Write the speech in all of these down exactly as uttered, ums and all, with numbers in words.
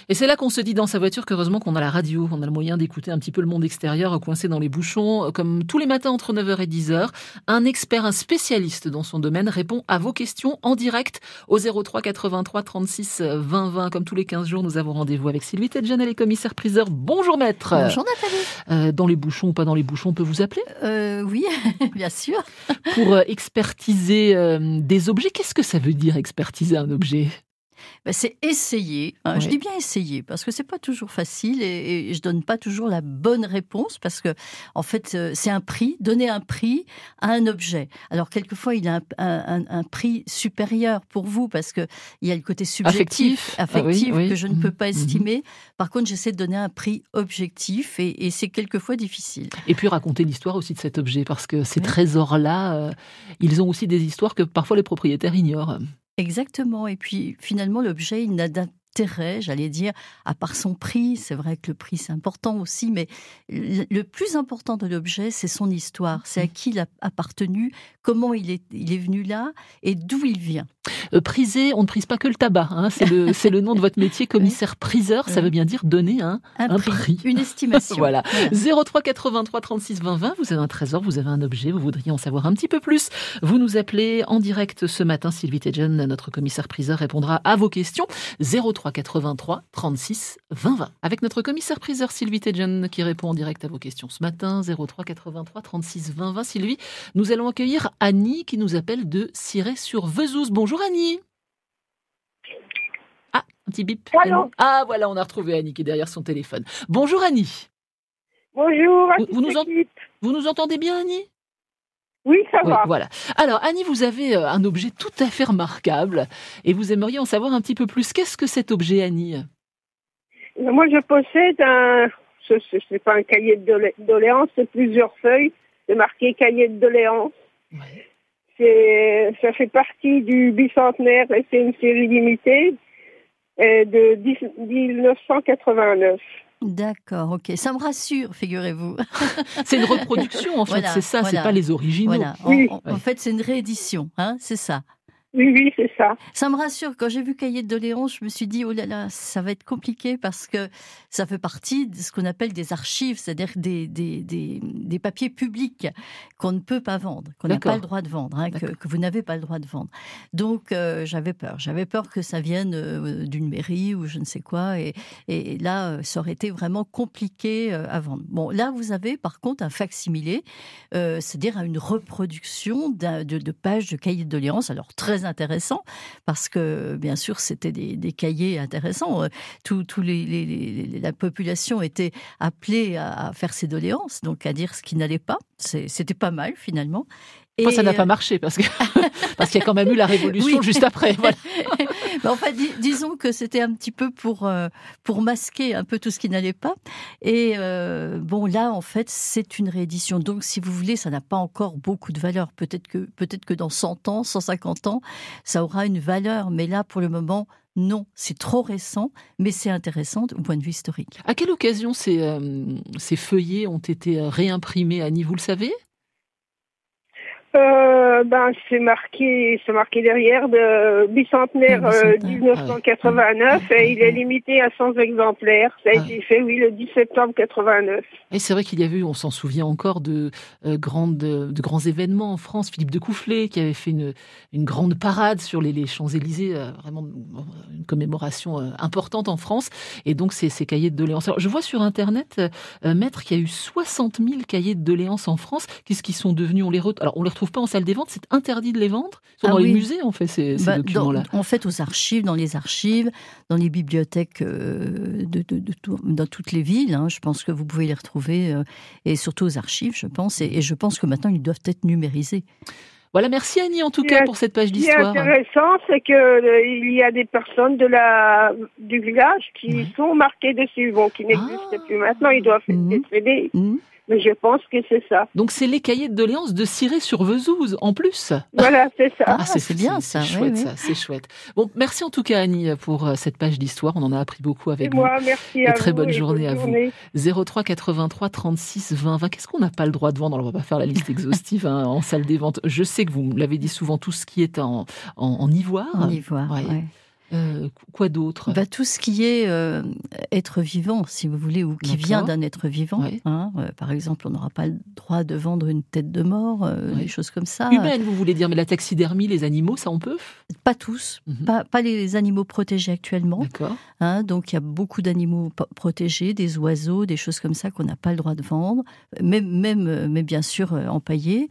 Et c'est là qu'on se dit dans sa voiture qu'heureusement qu'on a la radio, on a le moyen d'écouter un petit peu le monde extérieur coincé dans les bouchons. Comme tous les matins entre neuf heures et dix heures, un expert, un spécialiste dans son domaine répond à vos questions en direct au zéro trois quatre-vingt-trois trente-six vingt vingt. Comme tous les quinze jours, nous avons rendez-vous avec Sylvie Tedjan, elle est commissaire-priseur. Bonjour maître. Bonjour Nathalie. Euh, dans les bouchons ou pas dans les bouchons, on peut vous appeler ? euh, Oui, bien sûr. Pour euh, expertiser euh, des objets, qu'est-ce que ça veut dire expertiser un objet ? Ben, c'est essayer. Hein. Ouais. Je dis bien essayer parce que c'est pas toujours facile et, et je donne pas toujours la bonne réponse parce que en fait euh, c'est un prix, donner un prix à un objet. Alors quelquefois il a un, un, un prix supérieur pour vous parce que il y a le côté subjectif, affectif, affectif ah oui, oui. que je ne peux pas Mmh. estimer. Par contre j'essaie de donner un prix objectif et, et c'est quelquefois difficile. Et puis raconter l'histoire aussi de cet objet parce que ces Oui. trésors-là, euh, ils ont aussi des histoires que parfois les propriétaires ignorent. Exactement. Et puis, finalement, l'objet, il n'a d'intérêt, j'allais dire, à part son prix. C'est vrai que le prix, c'est important aussi, mais le plus important de l'objet, c'est son histoire. C'est à qui il a appartenu, comment il est, il est venu là et d'où il vient. Euh, priser, on ne prise pas que le tabac. Hein, c'est, le, c'est le nom de votre métier, commissaire-priseur. Oui. Ça veut bien dire donner un, Un, un prix, prix. une estimation. Voilà. zéro trois quatre-vingt-trois trente-six vingt vingt. Vous avez un trésor, vous avez un objet, vous voudriez en savoir un petit peu plus. Vous nous appelez en direct ce matin. Sylvie Tedjan, notre commissaire-priseur, répondra à vos questions. zéro trois quatre-vingt-trois trente-six vingt vingt. Avec notre commissaire-priseur Sylvie Tedjan qui répond en direct à vos questions ce matin. zéro trois quatre-vingt-trois trente-six vingt vingt. Sylvie, nous allons accueillir Annie qui nous appelle de Cirey-sur-Vesouse. Bonjour Annie. Ah, un petit bip. Allô. Ah, voilà, on a retrouvé Annie qui est derrière son téléphone. Bonjour Annie. Bonjour, Vous, vous, nous, en- vous nous entendez bien Annie ? Oui, ça Oui, va. voilà. Alors Annie, vous avez euh, un objet tout à fait remarquable et vous aimeriez en savoir un petit peu plus. Qu'est-ce que cet objet, Annie ? Moi, je possède un... Ce n'est pas un cahier de dolé- doléances, c'est plusieurs feuilles. C'est marqué cahier de doléances. Ouais. C'est, ça fait partie du bicentenaire et c'est une série limitée euh, de dix mille neuf cent quatre-vingt-neuf. D'accord, ok. Ça me rassure, figurez-vous. C'est une reproduction, en fait, Voilà, c'est ça, voilà. c'est pas les originaux. Voilà. En, Oui. en- en fait, c'est une réédition, hein, c'est ça. Oui, oui, c'est ça. Ça me rassure. Quand j'ai vu cahier de doléances, je me suis dit, oh là là, ça va être compliqué parce que ça fait partie de ce qu'on appelle des archives, c'est-à-dire des, des, des, des papiers publics qu'on ne peut pas vendre, qu'on n'a D'accord. pas le droit de vendre, hein, que, que vous n'avez pas le droit de vendre. Donc, euh, j'avais peur. J'avais peur que ça vienne euh, d'une mairie ou je ne sais quoi. Et, et là, euh, ça aurait été vraiment compliqué euh, à vendre. Bon, là, vous avez par contre un facsimilé, euh, c'est-à-dire une reproduction d'un, de, de pages de cahier de doléances. Alors, très intéressant parce que bien sûr c'était des, des cahiers intéressants. Tout, tout les, les, les, la population était appelée à, à faire ses doléances, donc à dire ce qui n'allait pas. C'est, c'était pas mal finalement. Enfin, Et ça n'a pas euh, marché parce que parce qu'il y a quand même eu la révolution Oui. juste après. Voilà. Mais enfin, dis- disons que c'était un petit peu pour euh, pour masquer un peu tout ce qui n'allait pas. Et euh, bon, là, en fait, c'est une réédition. Donc, si vous voulez, ça n'a pas encore beaucoup de valeur. Peut-être que peut-être que dans cent ans, cent cinquante ans, ça aura une valeur. Mais là, pour le moment, non. C'est trop récent, mais c'est intéressant au point de vue historique. À quelle occasion ces, euh, ces feuillets ont été réimprimés, Annie, vous le savez ? Euh, ben, c'est marqué, c'est marqué derrière de bicentenaire Ah, euh, bicentenaire. dix-neuf cent quatre-vingt-neuf Ah, ouais. et il est limité à cent exemplaires. Ça a Ah. été fait, oui, le dix septembre quatre-vingt-neuf. Et c'est vrai qu'il y avait eu, on s'en souvient encore, de, euh, grandes, de grands événements en France. Philippe de Coufflet qui avait fait une, une grande parade sur les, les Champs-Élysées, euh, vraiment une commémoration euh, importante en France. Et donc, c'est ces cahiers de doléances. Alors, je vois sur Internet, euh, Maître, qu'il y a eu soixante mille cahiers de doléances en France. Qu'est-ce qu'ils sont devenus ? On les re... Alors, on les retrouve pas en salle des ventes, c'est interdit de les vendre. Ils sont Ah dans oui. les musées, en fait, ces, ces Bah, documents-là. dans- en fait, aux archives, dans les archives, dans les bibliothèques euh, de, de, de tout- dans toutes les villes. Hein, je pense que vous pouvez les retrouver, euh, et surtout aux archives, je pense. Et, et je pense que maintenant, ils doivent être numérisés. Voilà, merci Annie en tout Ce cas qui est- pour cette page Ce qui est d'histoire. intéressant, c'est que euh, il y a des personnes de la du village qui Ouais. sont marquées dessus, bon, qui n'existent Ah. plus maintenant. Ils doivent être Mhm. décédés, Hmm. mais je pense que c'est ça. Donc c'est les cahiers de doléances de Cirey-sur-Vesouse en plus. Voilà, c'est ça. Ah, c'est bien, ça, C'est oui, chouette oui. ça, c'est chouette. Bon, merci en tout cas Annie pour euh, cette page d'histoire. On en a appris beaucoup Et avec vous. moi, merci Et à très vous. bonne et journée à vous. journée. zéro trois quatre-vingt-trois trente-six vingt vingt. Qu'est-ce qu'on n'a pas le droit de vendre ? Alors, on va pas faire la liste exhaustive hein, en salle des ventes. Je sais que vous me l'avez dit souvent, tout ce qui est en, en, en ivoire. En ivoire, Ouais. ouais. Euh, quoi d'autre? Bah, tout ce qui est euh, être vivant, si vous voulez, ou qui D'accord. vient d'un être vivant. Ouais. Hein. Euh, par exemple, on n'aura pas le droit de vendre une tête de mort, euh, Ouais. des choses comme ça. Humaine, vous voulez dire, mais la taxidermie, les animaux, ça on peut? Pas tous, Mhm. pas, pas les animaux protégés actuellement. D'accord. Hein. Donc il y a beaucoup d'animaux p- protégés, des oiseaux, des choses comme ça qu'on n'a pas le droit de vendre, même, même euh, mais bien sûr euh, empaillés.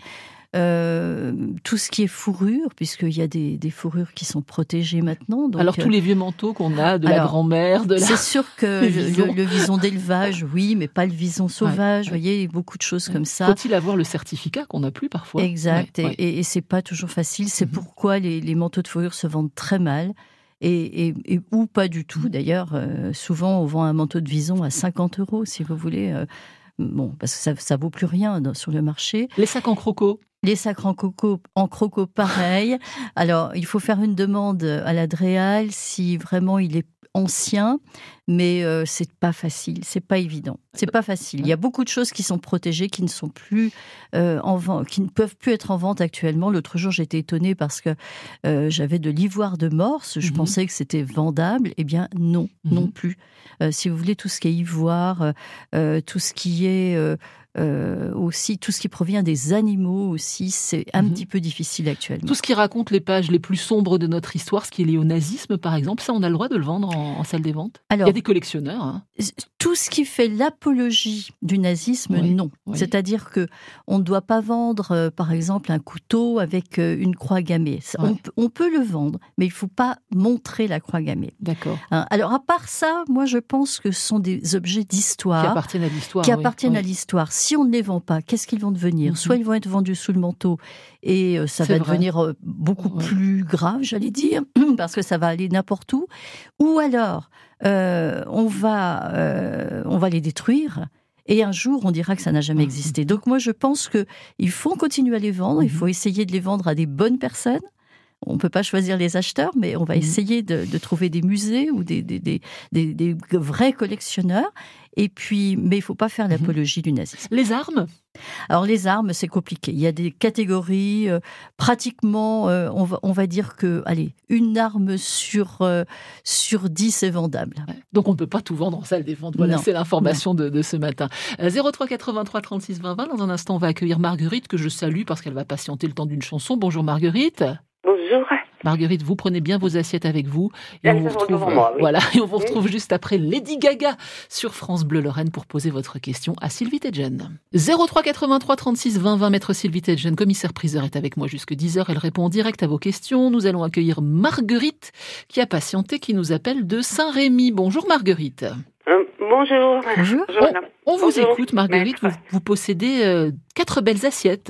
Euh, tout ce qui est fourrure, puisqu'il y a des, des fourrures qui sont protégées maintenant. Donc, Alors euh, tous les vieux manteaux qu'on a, de la alors, grand-mère, de la... c'est sûr que le le, vison. le- le vison d'élevage, oui, mais pas le vison sauvage. Ouais, Vous voyez, beaucoup de choses comme ça. Faut-il avoir le certificat qu'on n'a plus parfois? Exact, Ouais, et, ouais. et, et c'est pas toujours facile. C'est Mhm. pourquoi les, les manteaux de fourrure se vendent très mal. Et, et, et- ou pas du tout. Mhm. D'ailleurs, euh, souvent, on vend un manteau de vison à cinquante euros, si vous voulez. euh, bon, parce que ça, ça vaut plus rien dans- sur le marché. Les sacs en croco. Les sacs en coco, en croco, pareil. Alors, il faut faire une demande à la Dréal si vraiment il est ancien, mais euh, c'est pas facile, c'est pas évident, c'est pas facile. Il y a beaucoup de choses qui sont protégées, qui ne sont plus euh, en vente, qui ne peuvent plus être en vente actuellement. L'autre jour, j'étais étonnée parce que euh, j'avais de l'ivoire de morse. Je Mhm. pensais que c'était vendable. Eh bien, non, Mhm. non plus. Euh, si vous voulez, tout ce qui est ivoire, euh, tout ce qui est euh, euh, aussi, tout ce qui provient des animaux aussi, c'est un Mhm. petit peu difficile actuellement. Tout ce qui raconte les pages les plus sombres de notre histoire, ce qui est lié au nazisme par exemple, ça on a le droit de le vendre en, en salle des ventes? Alors, Il y a des collectionneurs. Hein. tout ce qui fait l'apologie du nazisme, Oui, non. oui. C'est-à-dire que on ne doit pas vendre, euh, par exemple, un couteau avec euh, une croix gammée. Ça, Ouais. on, peut- on peut le vendre, mais il ne faut pas montrer la croix gammée. D'accord. Hein. Alors, à part ça, moi, je pense que ce sont des objets Qui d'histoire. appartiennent à l'histoire. qui oui, appartiennent oui. à l'histoire. Si on ne les vend pas, qu'est-ce qu'ils vont devenir? Mhm. Soit ils vont être vendus sous le manteau et euh, ça C'est va vrai. devenir euh, beaucoup Ouais. plus grave, j'allais dire, parce que ça va aller n'importe où. Ou alors, euh, on va, euh, on va les détruire. Et un jour, on dira que ça n'a jamais Mhm. existé. Donc moi, je pense que il faut continuer à les vendre. Il Mhm. faut essayer de les vendre à des bonnes personnes. On ne peut pas choisir les acheteurs, mais on va Mhm. essayer de, de trouver des musées ou des, des, des, des, des vrais collectionneurs. Et puis, mais il ne faut pas faire l'apologie du nazisme. Les armes? Alors les armes, c'est compliqué. Il y a des catégories, euh, pratiquement, euh, on, va, on va dire que, allez, une arme sur, euh, sur dix est vendable. Ouais. Donc on ne peut pas tout vendre en salle des ventes. Voilà, Non. c'est l'information de, de ce matin. Euh, zéro trois quatre-vingt-trois trente-six vingt vingt. Dans un instant, on va accueillir Marguerite, que je salue parce qu'elle va patienter le temps d'une chanson. Bonjour Marguerite. Bonjour. Marguerite, vous prenez bien vos assiettes avec vous. Et Elles on vous sont retrouve, devant moi, oui. voilà, et on vous Oui. retrouve juste après Lady Gaga sur France Bleu Lorraine pour poser votre question à Sylvie Tedjen. zéro trois quatre-vingt-trois trente-six vingt vingt, maître Sylvie Tedjen, commissaire priseur, est avec moi jusque dix heures. Elle répond en direct à vos questions. Nous allons accueillir Marguerite, qui a patienté, qui nous appelle de Saint-Rémy. Bonjour Marguerite. Euh, bonjour. Bonjour. Bonjour, madame. On vous Bonjour, écoute Marguerite, vous, maître. vous possédez euh, quatre belles assiettes.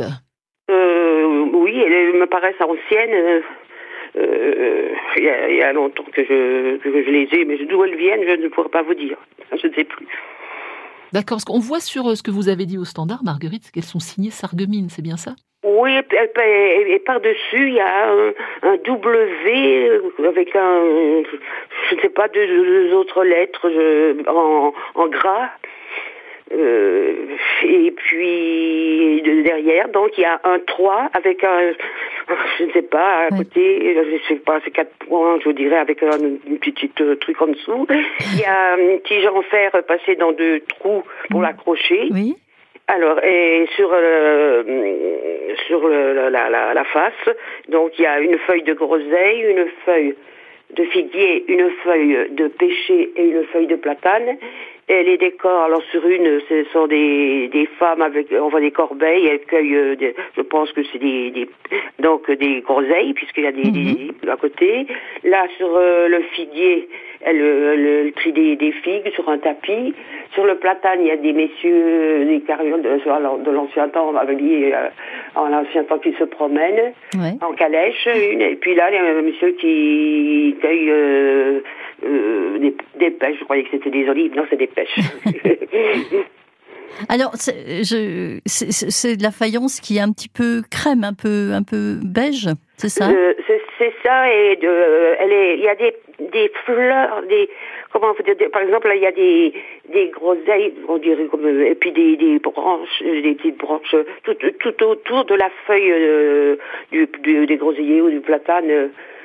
Euh, oui, elles me paraissent anciennes. euh, euh, Il y, a- il y a longtemps que je, que je les ai, mais d'où elles viennent, je ne pourrais pas vous dire. Je ne sais plus. D'accord, parce qu'on voit sur euh, ce que vous avez dit au standard, Marguerite, qu'elles sont signées Sarreguemines, c'est bien ça? Oui, et, et- et par-dessus, il y a un, un W avec un, je ne sais pas, deux, deux autres lettres je- en, en gras. Euh, et puis de- derrière, donc il y a un trois avec un, je ne sais pas, à Oui. côté, je ne sais pas, c'est quatre points, je vous dirais, avec un une petite euh, truc en dessous. Il y a un tige en fer passé dans deux trous pour l'accrocher. Oui. Alors, et sur euh, sur le- la, la, la, la face, donc il y a une feuille de groseille, une feuille de figuier, une feuille de pêcher et une feuille de platane. Et les décors, alors sur une, ce sont des, des femmes avec, on voit des corbeilles, elles cueillent, euh, des- je pense que c'est des, des donc des groseilles, puisqu'il y a des, Mhm. des à côté. Là, sur euh, le figuier, elle, elle, elle trie des, des figues sur un tapis. Sur le platane, il y a des messieurs, des carrioles de, de l'ancien temps, on m'avait dit, euh, en l'ancien temps qui se promènent Ouais. en calèche, une, et puis là, il y a un monsieur qui cueille euh, euh, des, des pêches, je croyais que c'était des olives, non, c'est des pêches. Alors, c'est je- c'est- c'est- c'est de la faïence qui est un petit peu crème, un peu, un peu beige, c'est ça? Euh, c'est, c'est ça, et de, elle est, il y a des, des fleurs, des, comment vous dire, des- par exemple, là, il y a des, des groseilles, on dirait comme, euh, et puis des, des branches, euh, des petites branches, tout, tout autour de la feuille euh, du, du, des groseilliers ou du platane. euh,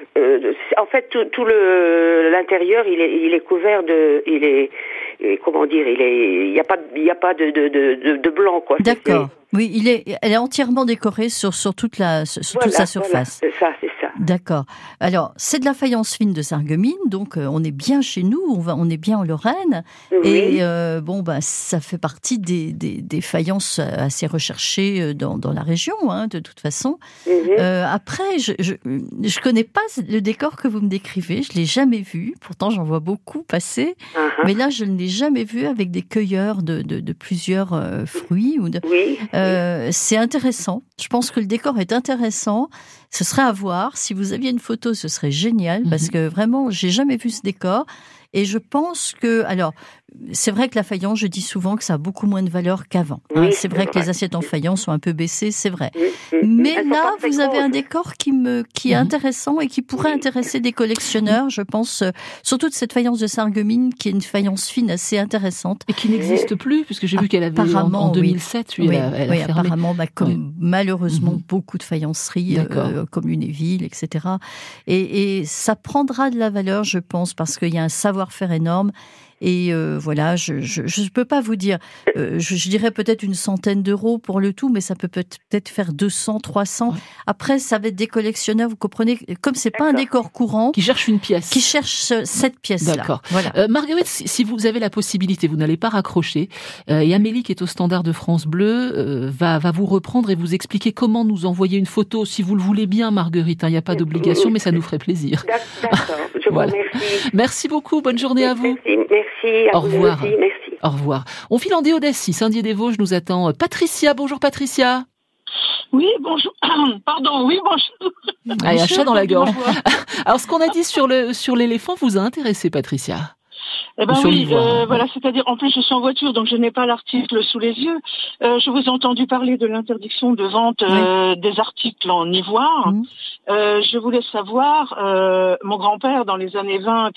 euh, en fait, tout, tout le l'intérieur, il est, il est couvert de, il est, et comment dire, il est, il y a pas, il y a pas de de de, de blanc, quoi. D'accord. Oui, il est, elle est entièrement décorée sur sur toute la, sur voilà, toute sa surface. Voilà, c'est ça, c'est ça. D'accord. Alors, c'est de la faïence fine de Sarreguemines, donc euh, on est bien chez nous, on va, on est bien en Lorraine, Oui. et euh, bon, bah, ça fait partie des, des, des faïences assez recherchées dans, dans la région, hein, de toute façon. Mm-hmm. Euh, après, je, je, je connais pas le décor que vous me décrivez, je l'ai jamais vu. Pourtant, j'en vois beaucoup passer, Uh-huh. mais là, je ne l'ai jamais vu avec des cueilleurs de, de, de plusieurs euh, fruits ou de. Oui. Euh, c'est intéressant. Je pense que le décor est intéressant. Ce serait à voir. Si vous aviez une photo, ce serait génial, parce que vraiment, j'ai jamais vu ce décor. Et je pense que, alors, c'est vrai que la faïence, je dis souvent que ça a beaucoup moins de valeur qu'avant. Oui, hein. C'est vrai, c'est que vrai. les assiettes en faïence sont un peu baissées, c'est vrai. Mm-hmm. Mais Elles sont là, pas très vous avez un grosses. décor qui me, qui est Mhm. intéressant et qui pourrait Oui. intéresser des collectionneurs, je pense, euh, surtout de cette faïence de Sarreguemines, qui est une faïence fine assez intéressante. Et qui n'existe plus, puisque j'ai vu qu'elle avait en, Apparemment, en oui. deux mille sept, oui, Oui, elle a, elle a oui, fermé. apparemment, bah, comme Oui. malheureusement Mhm. beaucoup de faïenceries, D'accord. euh, comme Lunéville, et cetera. Et, et ça prendra de la valeur, je pense, parce qu'il y a un savoir-faire énorme. Et euh, voilà, je je peux pas vous dire, euh, je, je dirais peut-être une centaine d'euros pour le tout, mais ça peut peut-être faire deux cents, trois cents. Ouais. Après, ça va être des collectionneurs, vous comprenez, comme c'est pas un D'accord. décor courant, Qui cherche une pièce. qui cherchent cette pièce-là. D'accord. Voilà. Euh, Marguerite, si, si vous avez la possibilité, vous n'allez pas raccrocher. Euh, et Amélie, qui est au standard de France Bleu, euh, va, va vous reprendre et vous expliquer comment nous envoyer une photo, si vous le voulez bien, Marguerite. Il n'y a pas d'obligation, mais ça nous ferait plaisir. D'accord. Je vous Voilà. remercie. Merci beaucoup. Bonne journée à vous. Merci. Merci. À Au vous revoir. aussi. Merci. Au revoir. On file en Déodacie. Saint-Dié-des-Vosges nous attend Patricia. Bonjour Patricia. Oui, bonjour. Pardon, oui, bonjour. Ah, il y a un chat dans la gorge. Bonjour. Alors, ce qu'on a dit sur le sur l'éléphant vous a intéressé, Patricia? Eh ben Ou sur oui, l'ivoire, euh, hein. voilà, c'est-à-dire, en plus, je suis en voiture, donc je n'ai pas l'article sous les yeux. Euh, je vous ai entendu parler de l'interdiction de vente euh, des articles en ivoire. Mmh. Euh, je voulais savoir, euh, mon grand-père, dans les années vingt,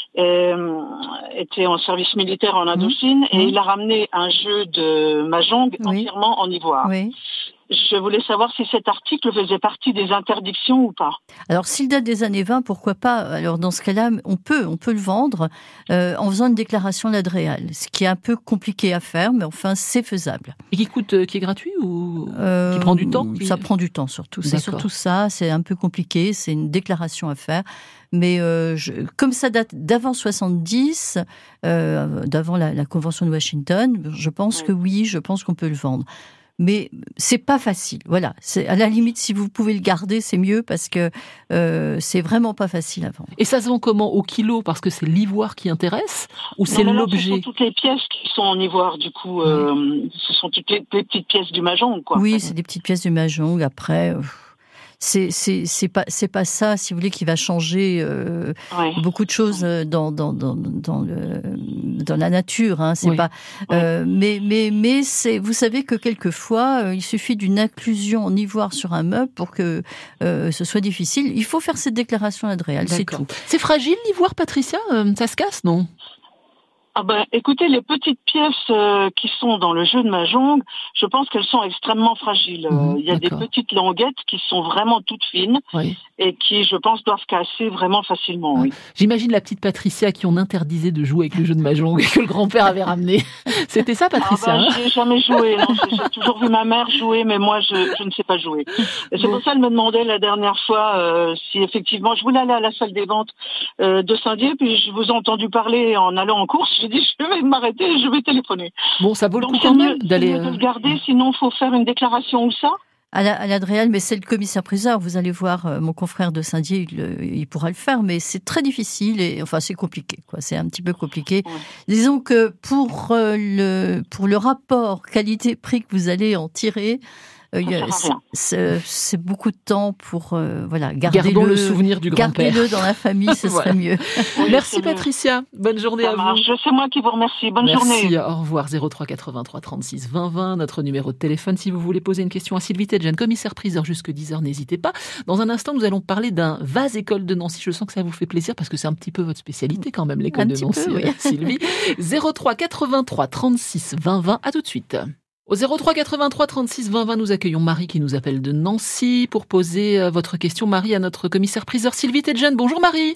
euh, était en service militaire en Indochine et Mmh. il a ramené un jeu de mahjong Oui. entièrement en ivoire. Oui. Je voulais savoir si cet article faisait partie des interdictions ou pas. Alors, s'il date des années vingt, pourquoi pas? Alors, dans ce cas-là, on peut, on peut le vendre euh, en faisant une déclaration l'Adréal, ce qui est un peu compliqué à faire, mais enfin, c'est faisable. Et qui coûte, euh, qui est gratuit ou Euh, qui prend du temps qui- Ça prend du temps, surtout. C'est D'accord. surtout ça. C'est un peu compliqué. C'est une déclaration à faire. Mais euh, je, comme ça date d'avant soixante-dix, euh, d'avant la, la Convention de Washington, je pense Oui. que oui, je pense qu'on peut le vendre. Mais c'est pas facile. Voilà. C'est à la limite, si vous pouvez le garder, c'est mieux parce que euh, c'est vraiment pas facile à vendre. Et ça se vend comment? Au kilo? Parce que c'est l'ivoire qui intéresse? Ou c'est Non, mais là, Ce l'objet? sont toutes les pièces qui sont en ivoire, du coup. Euh, ce sont toutes les, les petites pièces du mahjong, quoi. Oui, c'est des petites pièces du mahjong. Après, euh, c'est c'est c'est pas c'est pas ça, si vous voulez, qui va changer euh, Ouais. beaucoup de choses euh, dans dans dans dans le dans la nature. Hein. C'est Oui. pas. Euh, mais mais mais c'est. Vous savez que quelquefois, euh, il suffit d'une inclusion en ivoire sur un meuble pour que euh, ce soit difficile. Il faut faire cette déclaration Adréal, c'est D'accord. tout. C'est fragile l'ivoire, Patricia? Euh, Ça se casse, non? Ah ben, écoutez, les petites pièces euh, qui sont dans le jeu de mahjong, je pense qu'elles sont extrêmement fragiles. Euh, Mhm, Il y a des d'accord. petites languettes qui sont vraiment toutes fines Oui. et qui, je pense, doivent casser vraiment facilement. Oui. J'imagine la petite Patricia à qui on interdisait de jouer avec le jeu de mahjong et que le grand-père avait ramené. C'était ça, Ah Patricia? ben, hein j'ai jamais joué. Non, j'ai, j'ai toujours vu ma mère jouer, mais moi, je, je ne sais pas jouer. Et c'est Bon. pour ça qu'elle me demandait la dernière fois euh, si effectivement, je voulais aller à la salle des ventes euh, de Saint-Dié, puis je vous ai entendu parler en allant en course. J'ai dit, je vais m'arrêter et je vais téléphoner. Bon, ça vaut le Donc coup c'est quand mieux, même c'est d'aller. mieux de euh, le garder, sinon faut faire une déclaration ou ça. À la, à l'Adréal, mais c'est le commissaire-priseur. Vous allez voir, euh, mon confrère de Saint-Dié, il, le- il pourra le faire, mais c'est très difficile et enfin c'est compliqué, quoi. C'est un petit peu compliqué. Ouais. Disons que pour euh, le pour le rapport qualité-prix que vous allez en tirer, euh, il y a- sert à rien. c'est, c'est beaucoup de temps pour euh, voilà garder Gardons le, le souvenir du grand-père. gardez-le dans la famille, ce Voilà. serait mieux. Oui, Merci c'est mieux. Patricia. Bonne journée Ça à vous. marche. C'est moi qui vous remercie. Bonne Merci, journée. au revoir. zéro trois quatre-vingt-trois trente-six vingt vingt, notre numéro de téléphone. Si vous voulez poser une question à Sylvie Tedjen, commissaire-priseur jusque dix heures, n'hésitez pas. Dans un instant, nous allons parler d'un vase école de Nancy. Je sens que ça vous fait plaisir parce que c'est un petit peu votre spécialité quand même, l'école Un de petit Nancy, peu, oui. euh, Sylvie. zéro trois quatre-vingt-trois trente-six vingt vingt, à tout de suite. Au zéro trois quatre-vingt-trois trente-six vingt vingt, nous accueillons Marie qui nous appelle de Nancy pour poser euh, votre question, Marie, à notre commissaire-priseur Sylvie Tedjen. Bonjour Marie.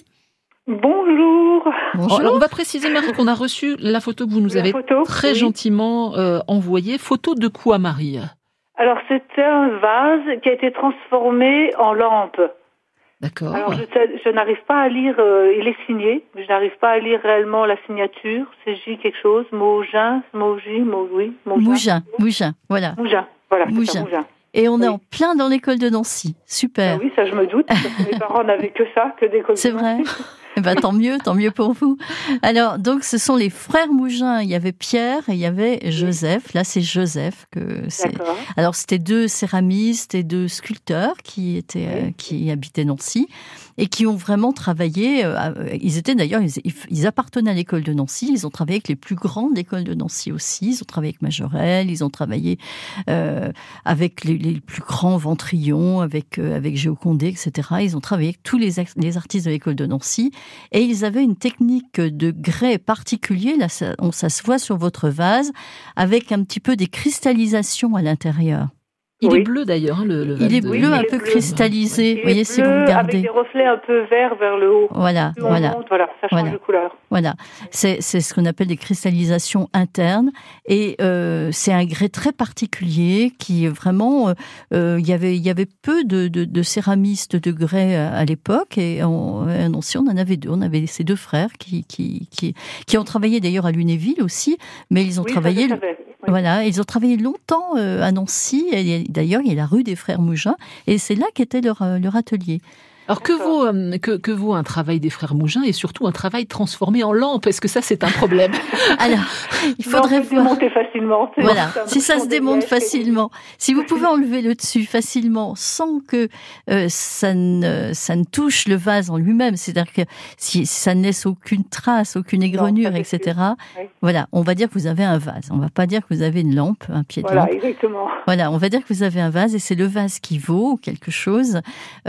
Bonjour. Bonjour. Alors on va préciser, Marie, qu'on a reçu la photo que vous nous La avez photo, très oui. gentiment euh, envoyée. Photo de quoi, Marie? Alors, c'était un vase qui a été transformé en lampe. D'accord. Alors, je, je n'arrive pas à lire, euh, il est signé, mais je n'arrive pas à lire réellement la signature. C'est J quelque chose, Mogin, Mogi, Mo, oui, Mogin. Mougin, Mougin, voilà. Mougin, voilà, c'est Mougin. ça, Mougin. Et on est Oui. en plein dans l'école de Nancy. Super. Ah oui, ça je me doute, parce que mes parents n'avaient que ça, que des C'est vrai. Eh ben, tant mieux, tant mieux pour vous. Alors, donc, ce sont les frères Mougin. Il y avait Pierre et il y avait Joseph. Là, c'est Joseph que c'est. D'accord. Alors, c'était deux céramistes et deux sculpteurs qui étaient, Oui. euh, qui habitaient Nancy et qui ont vraiment travaillé. Euh, ils étaient d'ailleurs, ils, ils appartenaient à l'école de Nancy. Ils ont travaillé avec les plus grands de l'école de Nancy aussi. Ils ont travaillé avec Majorelle. Ils ont travaillé euh, avec les, les plus grands Ventrion, avec euh, avec Géocondé, et cetera. Ils ont travaillé avec tous les, les artistes de l'école de Nancy. Et ils avaient une technique de grès particulier, là ça, on, ça se voit sur votre vase, avec un petit peu des cristallisations à l'intérieur. Il Oui. est bleu d'ailleurs, hein, le, le vase Il est de- bleu, il un est peu bleu. cristallisé, Il vous voyez est si vous bleu, regardez. avec des reflets un peu verts vers le haut. Voilà, Plus on voilà. monte, voilà, ça change Voilà. de couleur. Voilà, c'est c'est ce qu'on appelle des cristallisations internes et euh, c'est un grès très particulier qui vraiment euh, il y avait il y avait peu de, de, de céramistes de grès à, à l'époque et on, à Nancy on en avait deux, on avait ces deux frères qui qui qui, qui ont travaillé d'ailleurs à Lunéville aussi, mais ils ont Oui, ça, travaillé je savais. Oui. voilà, ils ont travaillé longtemps euh, à Nancy et d'ailleurs il y a la rue des frères Mougin et c'est là qu'était leur euh, leur atelier. Alors que vaut, euh, que, que vaut un travail des frères Mougin et surtout un travail transformé en lampe? Est-ce que ça c'est un problème? Alors, il Non, faudrait on peut voir. démonter facilement. C'est Voilà, ça, si ça se bouchon démonte des greffes, facilement, si vous pouvez enlever le dessus facilement sans que euh, ça, ne, ça ne touche le vase en lui-même, c'est-à-dire que si ça ne laisse aucune trace, aucune aigrunure, ça, c'est et cetera, Oui. voilà, on va dire que vous avez un vase. On va pas dire que vous avez une lampe, un pied de Voilà, lampe. exactement. Voilà, on va dire que vous avez un vase et c'est le vase qui vaut quelque chose.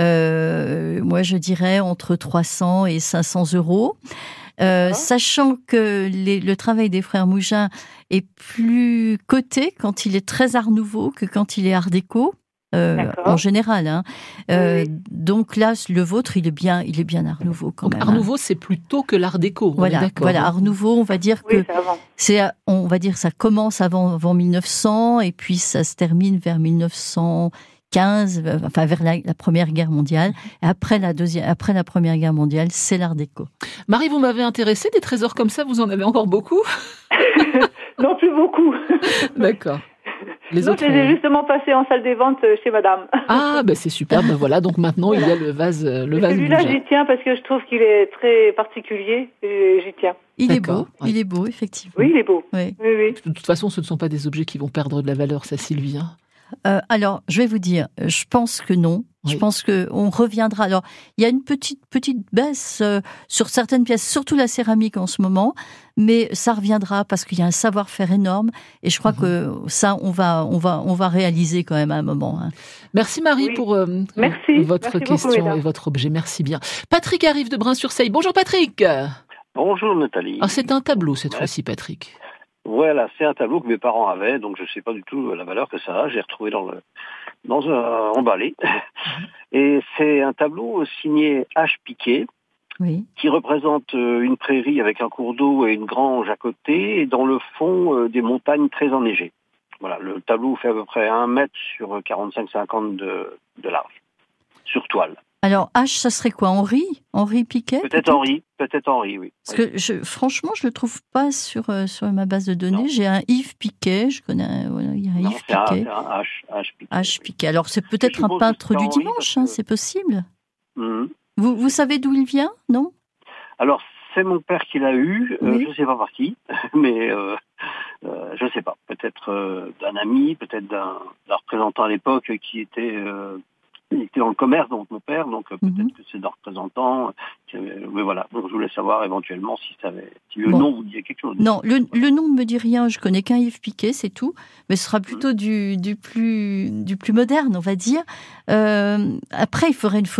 Euh, moi, je dirais entre trois cents et cinq cents euros. Euh, sachant que les, le travail des frères Mougin est plus coté quand il est très art nouveau que quand il est art déco. Euh, en général, hein. Euh, Oui. Donc là, le vôtre, il est bien, il est bien art nouveau quand Donc même. Art hein. Nouveau, c'est plutôt que l'Art déco. On est Voilà, d'accord. voilà, art nouveau, on va dire Oui, que c'est avant. c'est, on va dire, ça commence avant, avant mille neuf cents et puis ça se termine vers mille neuf cent quinze, enfin vers la, la Première Guerre mondiale. Et après la deuxième, après la Première Guerre mondiale, c'est l'art déco. Marie, vous m'avez intéressé, des trésors comme ça, vous en avez encore beaucoup? Non, plus beaucoup. D'accord. Les Non, autres. je les ai ont- justement passés en salle des ventes euh, chez madame. Ah, ben c'est super. Ben voilà, donc maintenant il y a le vase, euh, le vase Celui-là, Mougin. j'y tiens parce que je trouve qu'il est très particulier et j'y tiens. Il est D'accord, beau, ouais. il est beau, effectivement. Oui, il est beau. Oui. Oui, oui. De toute façon, ce ne sont pas des objets qui vont perdre de la valeur, ça, Sylvie. hein. Euh, alors, je vais vous dire, je pense que non. Oui. Je pense que on reviendra. Alors, il y a une petite petite baisse euh, sur certaines pièces, surtout la céramique en ce moment, mais ça reviendra parce qu'il y a un savoir-faire énorme et je crois Mhm. que ça, on va on va on va réaliser quand même à un moment. hein. Merci Marie Oui. pour euh, Merci. votre Merci beaucoup, question mesdames. et votre objet. Merci bien. Patrick arrive de Brin-sur-Seille. Bonjour Patrick. Bonjour Nathalie. Ah, c'est un tableau cette Ouais. fois-ci, Patrick. Voilà, c'est un tableau que mes parents avaient, donc je ne sais pas du tout la valeur que ça a. J'ai retrouvé dans le dans un emballé. Et c'est un tableau signé H. Piquet, Oui. qui représente euh, une prairie avec un cours d'eau et une grange à côté, et dans le fond euh, des montagnes très enneigées. Voilà, le tableau fait à peu près un mètre sur quarante-cinq cinquante de, de large, sur toile. Alors H, ça serait quoi, Henri Henri Piquet Peut-être Henri, peut-être Henri, oui. Parce que je, franchement, je le trouve pas sur euh, sur ma base de données. Non. J'ai un Yves Piquet, je connais. un- Voilà, il y a un Non, Yves c'est un, Piquet. c'est un H, H. Piquet. H Piquet. Alors c'est peut-être Je un suppose peintre que c'est du Henri, dimanche, parce hein, que- c'est possible. Mhm. Vous vous savez d'où il vient, non? Alors, c'est mon père qui l'a eu, euh, Oui. je ne sais pas par qui, mais euh, euh, je ne sais pas. Peut-être euh, d'un ami, peut-être d'un, d'un représentant à l'époque qui était, euh, il était dans le commerce, donc mon père, donc euh, peut-être Mhm. que c'est d'un représentant. Qui avait- mais voilà, donc je voulais savoir éventuellement si, ça avait, si le Bon. nom vous disait quelque chose. Non, le, le nom ne me dit rien. Je connais qu'un Yves Piquet, c'est tout. Mais ce sera plutôt du, du plus du plus moderne, on va dire. Euh, après, il faudrait une photo.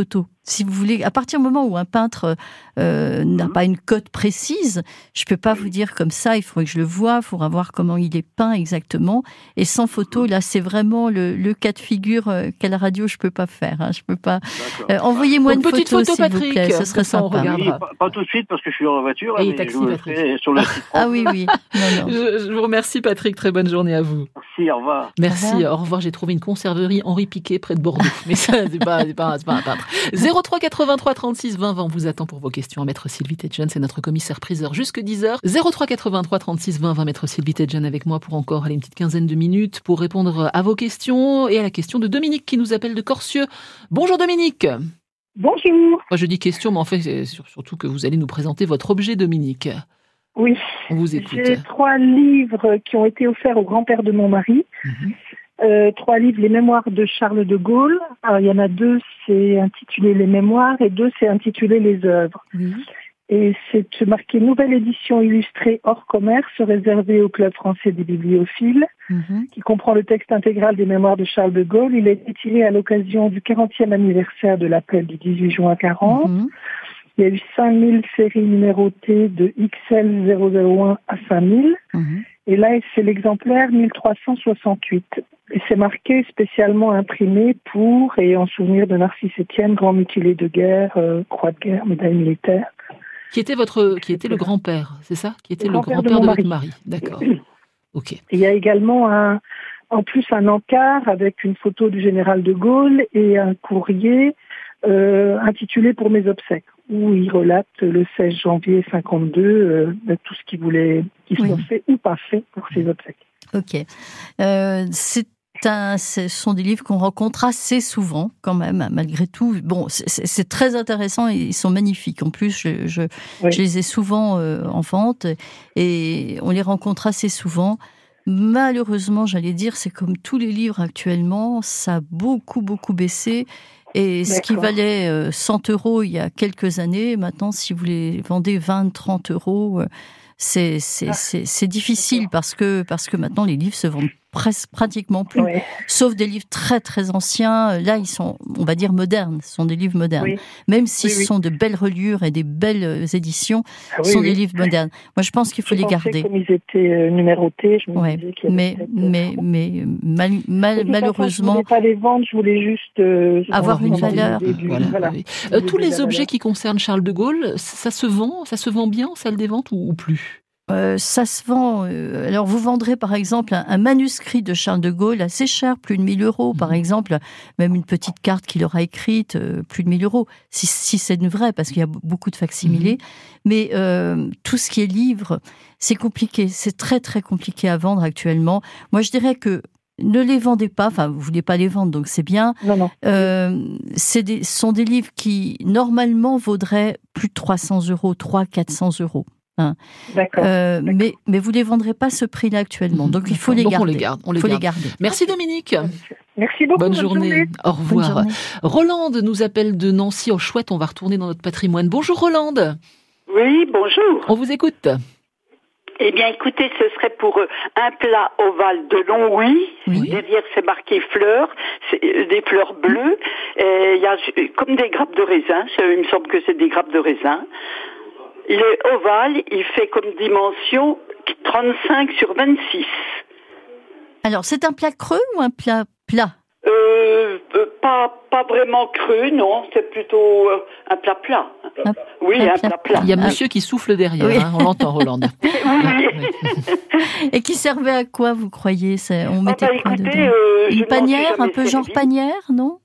si vous voulez, à partir du moment où un peintre euh, n'a pas une cote précise, je peux pas vous dire comme ça, il faudrait que je le voie, il faudra voir comment il est peint exactement. Et sans photo, là, c'est vraiment le, le cas de figure euh, qu'à la radio, je peux pas faire. Hein, je peux pas. Euh, envoyez-moi une, une petite photo, photo s'il vous plaît, ce serait sympa. Oui, pas, pas tout de suite parce que je suis dans la voiture. Et mais taxi, je le ferai sur le site. Ah oui, oui. Non, non. Je, je vous remercie, Patrick. Très bonne journée à vous. Merci, au revoir. Merci, au revoir. au revoir. J'ai trouvé une conserverie Henri Piquet près de Bordeaux. Mais ça, c'est pas, c'est pas, c'est pas un peintre. zéro trois quatre-vingt-trois trente-six vingt vingt, on vous attend pour vos questions. Maître Sylvie Tetjen, c'est notre commissaire priseur jusque dix heures. zéro trois quatre-vingt-trois trente-six vingt vingt, Maître Sylvie Tetjen avec moi pour encore aller une petite quinzaine de minutes pour répondre à vos questions et à la question de Dominique qui nous appelle de Corcieux. Bonjour Dominique. Bonjour. Moi je dis question, mais en fait c'est surtout que vous allez nous présenter votre objet, Dominique. Oui. On vous écoute. J'ai trois livres qui ont été offerts au grand-père de mon mari. Mmh. Euh, trois livres, les mémoires de Charles de Gaulle. Alors, il y en a deux, c'est intitulé Les Mémoires, et deux, c'est intitulé Les Œuvres. Oui. Et c'est marqué nouvelle édition illustrée hors commerce, réservée au Club français des bibliophiles, Mm-hmm. qui comprend le texte intégral des mémoires de Charles de Gaulle. Il a été tiré à l'occasion du quarantième anniversaire de l'appel du dix-huit juin quarante. Mm-hmm. Il y a eu cinq mille séries numérotées de X L zéro zéro un à cinq mille. Mm-hmm. Et là, c'est l'exemplaire mille trois cent soixante-huit. Et c'est marqué spécialement imprimé pour et en souvenir de Narcisse Étienne, grand mutilé de guerre, euh, croix de guerre, médaille militaire. Qui était votre, qui était le grand-père, c'est ça? Qui était le, le grand-père, grand-père de, de votre mari. D'accord. Ok. Et il y a également un, en plus un encart avec une photo du général de Gaulle et un courrier euh, intitulé Pour mes obsèques, où il relate le seize janvier cinquante-deux euh, de tout ce qu'il voulait qu'il soit oui. fait ou pas fait pour ses obsèques. Ok. Euh, c'est Un, ce sont des livres qu'on rencontre assez souvent, quand même, malgré tout. Bon, c'est, c'est très intéressant et ils sont magnifiques. En plus, je, je, oui. je les ai souvent euh, en vente et on les rencontre assez souvent. Malheureusement, j'allais dire, c'est comme tous les livres actuellement, ça a beaucoup, beaucoup baissé. Et ce D'accord. qui valait euh, cent euros il y a quelques années, maintenant, si vous les vendez vingt, trente euros, euh, c'est, c'est, ah. c'est, c'est difficile D'accord. parce que, parce que maintenant, les livres se vendent presque pratiquement plus, oui. sauf des livres très très anciens. Là, ils sont, on va dire, modernes. Ce sont des livres modernes. Oui. Même si oui, ce oui. sont de belles reliures et des belles éditions, ah, ce sont oui, des oui. livres modernes. Moi, je pense qu'il faut je les garder. Comme ils étaient numérotés, je me ouais. disais qu'il y mais, mais, mais mal, mal, malheureusement... Je ne voulais pas les vendre, je voulais juste... Euh, avoir une valeur. Voilà. Voilà. Oui. Euh, tous les objets valeur. qui concernent Charles de Gaulle, ça se vend, ça se vend bien en salle des ventes ou, ou plus? Euh, ça se vend. Euh, alors, vous vendrez par exemple un, un manuscrit de Charles de Gaulle assez cher, plus de mille euros, par exemple. Même une petite carte qu'il aura écrite, euh, plus de mille euros, si, si c'est une vraie, parce qu'il y a beaucoup de facsimilés. Mmh. Mais euh, tout ce qui est livre, c'est compliqué. C'est très très compliqué à vendre actuellement. Moi, je dirais que ne les vendez pas. Enfin, vous voulez pas les vendre, donc c'est bien. Non, non. Euh, c'est des, ce sont des livres qui normalement vaudraient plus de trois cents euros, trois cents, quatre cents euros. Hein. D'accord, euh, d'accord. Mais, mais vous ne les vendrez pas ce prix-là actuellement. Donc, il faut les Donc garder. on les garde. On les, faut garde. les garder. Merci Dominique. Merci beaucoup. Bonne, bonne journée. journée. Au revoir. Journée. Rolande nous appelle de Nancy. Oh, chouette, on va retourner dans notre patrimoine. Bonjour Rolande. Oui, bonjour. On vous écoute. Eh bien, écoutez, ce serait pour un plat ovale de Longwy. Oui. Derrière, c'est marqué fleurs, c'est des fleurs bleues. Il y a comme des grappes de raisin. Il me semble que c'est des grappes de raisin. Il est ovale, il fait comme dimension trente-cinq sur vingt-six. Alors, c'est un plat creux ou un plat plat? Euh, pas, pas vraiment creux, non. C'est plutôt euh, un plat plat. Un, oui, un, un plat, plat plat. Il y a monsieur qui souffle derrière, oui. hein, on l'entend, Rolande. Oui, oui. Et qui servait à quoi, vous croyez? c'est, On mettait ah bah, quoi écoutez, dedans euh, Une panière, un peu servi. genre panière, non?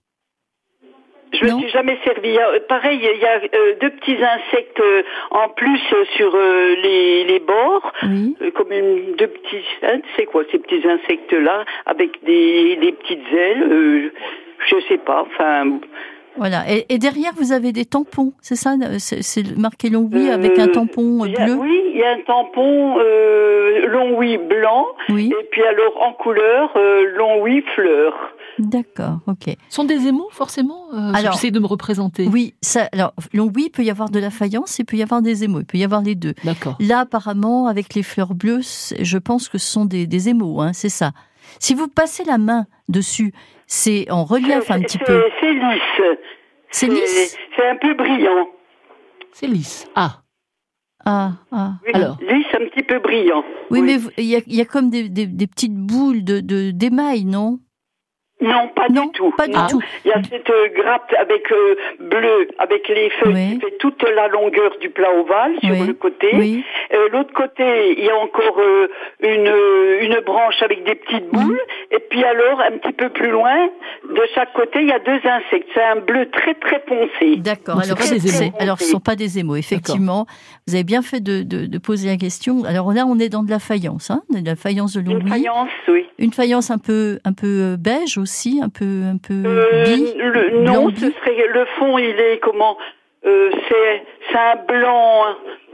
Je ne me suis jamais servi. Pareil, il y a euh, deux petits insectes euh, en plus euh, sur euh, les, les bords, oui. euh, comme une, deux petits. Hein, c'est quoi ces petits insectes-là avec des, des petites ailes euh, je sais pas. Enfin. Voilà. Et, et derrière, vous avez des tampons, c'est ça? C'est, c'est marqué Longwy euh, avec un tampon bleu. A, oui, il y a un tampon euh, Longwy blanc. Oui. Et puis alors en couleur euh, Longwy fleur. D'accord, ok. Ce sont des émaux, forcément euh, alors, j'essaie de me représenter. Oui, ça, alors, Longwy, il peut y avoir de la faïence et il peut y avoir des émaux. Il peut y avoir les deux. D'accord. Là, apparemment, avec les fleurs bleues, je pense que ce sont des, des émaux, hein, c'est ça. Si vous passez la main dessus, c'est en relief c'est, un petit c'est, peu. C'est lisse. C'est lisse. C'est un peu brillant. C'est lisse. Ah. Ah, ah. Oui, Alors. lisse, un petit peu brillant. Oui, oui. mais il y a, y a comme des, des, des petites boules de, de, d'émail, non? Non, pas non, du tout. Pas du non. tout. Il y a cette euh, grappe avec euh, bleu, avec les feuilles oui. qui fait toute la longueur du plat ovale sur oui. le côté. Oui. Euh, l'autre côté, il y a encore euh, une une branche avec des petites boules. Mmh. Et puis alors, un petit peu plus loin, de chaque côté, il y a deux insectes. C'est un bleu très très foncé. D'accord. Donc, alors, c'est c'est, c'est, alors, ce ne sont pas des émaux. Effectivement, D'accord. vous avez bien fait de, de, de poser la question. Alors là, on est dans de la faïence, hein, de la faïence de Longwy. Une faïence, oui. Une faïence un peu un peu beige aussi, un peu un peu euh, bi. Le, non, ce serait le fond. Il est comment euh, C'est c'est un blanc.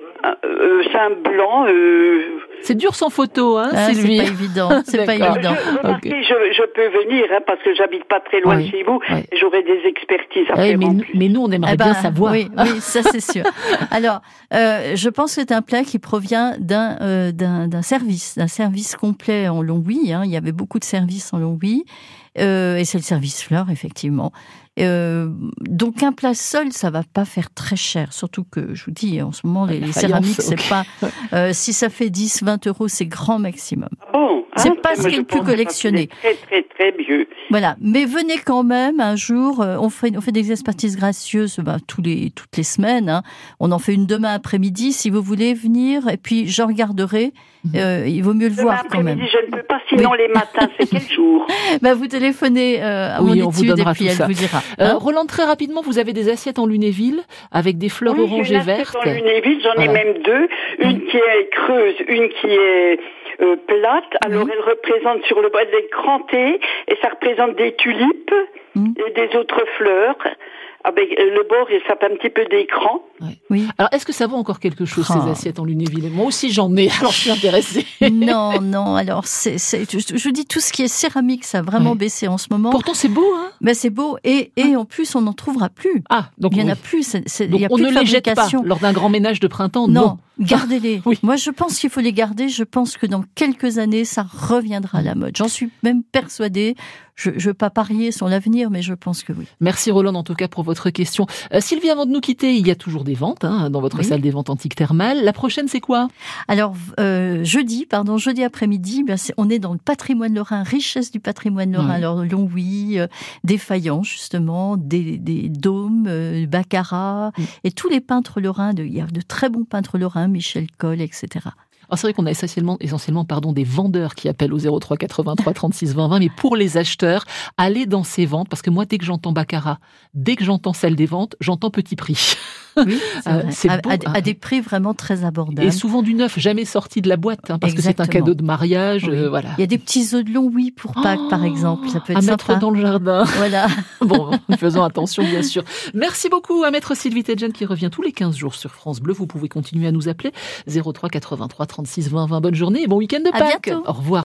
Euh, c'est un blanc. Euh... C'est dur sans photo, hein, ah, Sylvie. C'est pas évident. C'est pas évident. Je, okay. je, je peux venir, hein, parce que j'habite pas très loin oui, de chez vous. Oui. J'aurai des expertises à oui, faire. Mais, nous, mais nous, on aimerait eh ben, bien savoir. Oui, oui, ça c'est sûr. Alors, euh, je pense que c'est un plat qui provient d'un, euh, d'un, d'un service, d'un service complet en Longwy. Hein. Il y avait beaucoup de services en Longwy. Euh, et c'est le service fleur, effectivement. Euh, donc un plat seul, ça va pas faire très cher. Surtout que, je vous dis, en ce moment, les, les céramiques, okay. c'est pas... Euh, si ça fait dix, vingt euros, c'est grand maximum. Ah bon, c'est hein, pas ce qui est le plus collectionné. Très, très, très vieux. Voilà. Mais venez quand même un jour. Euh, on fait, on fait des expertises gracieuses ben, tous les, toutes les semaines. Hein. On en fait une demain après-midi. Si vous voulez venir, et puis je regarderai. Euh, il vaut mieux le demain voir quand même. Je ne peux pas, sinon oui. les matins, c'est quel jour? Ben, vous téléphonez euh, à oui, mon étude et puis elle ça. vous dira. Euh, hein Roland, très rapidement, vous avez des assiettes en lunéville avec des fleurs oui, oranges et vertes. En lunéville, j'en voilà. ai même deux. Une qui est creuse, une qui est euh, plate. Alors mmh. elle représente sur le bas, elle est crantée et ça représente des tulipes mmh. et des autres fleurs. Avec le bord, ça fait un petit peu d'écran. Ouais. Oui. Alors, est-ce que ça vaut encore quelque chose, oh. ces assiettes en lunéville? Moi aussi, j'en ai, alors je suis intéressée. Non, non, alors, c'est, c'est, je, je dis tout ce qui est céramique, ça a vraiment ouais. baissé en ce moment. Pourtant, c'est beau, hein? Ben, c'est beau, et, et en plus, on n'en trouvera plus. Ah, donc il n'y en oui. a plus. C'est, c'est, donc, il y a on plus ne de les jette pas lors d'un grand ménage de printemps, non. Non, gardez-les. Oui. Moi, je pense qu'il faut les garder. Je pense que dans quelques années, ça reviendra à la mode. J'en suis même persuadée. Je ne veux pas parier sur l'avenir, mais je pense que oui. Merci Roland, en tout cas, pour votre question. Euh, Sylvie, avant de nous quitter, il y a toujours des ventes hein, dans votre oui. salle des ventes antiques thermales. La prochaine, c'est quoi? Alors, euh, jeudi, pardon, jeudi après-midi, ben c'est, on est dans le patrimoine lorrain, richesse du patrimoine lorrain. Oui. Alors, Longwy, euh, des faïences, justement, des, des dômes, euh, baccarat, oui. et tous les peintres lorrains. De, il y a de très bons peintres lorrains, Michel Coll, et cetera. Alors c'est vrai qu'on a essentiellement, essentiellement pardon, des vendeurs qui appellent au zéro trois quatre-vingt-trois trente-six vingt vingt, mais pour les acheteurs, allez dans ces ventes, parce que moi, dès que j'entends baccarat, dès que j'entends salle des ventes, j'entends petit prix. Oui, c'est, euh, c'est à, beau, à, hein. à des prix vraiment très abordables. Et souvent du neuf, jamais sorti de la boîte, hein, parce Exactement. que c'est un cadeau de mariage. Oui. Euh, voilà. Il y a des petits œufs de Longwy pour Pâques, oh, par exemple. Ça peut être à sympa. mettre dans le jardin. Voilà. Bon, faisons attention, bien sûr. Merci beaucoup à Maître Sylvie Tedjen qui revient tous les quinze jours sur France Bleu. Vous pouvez continuer à nous appeler zéro trois quatre-vingt-trois trente-six vingt vingt. Bonne journée et bon week-end de Pâques. À bientôt. Au revoir.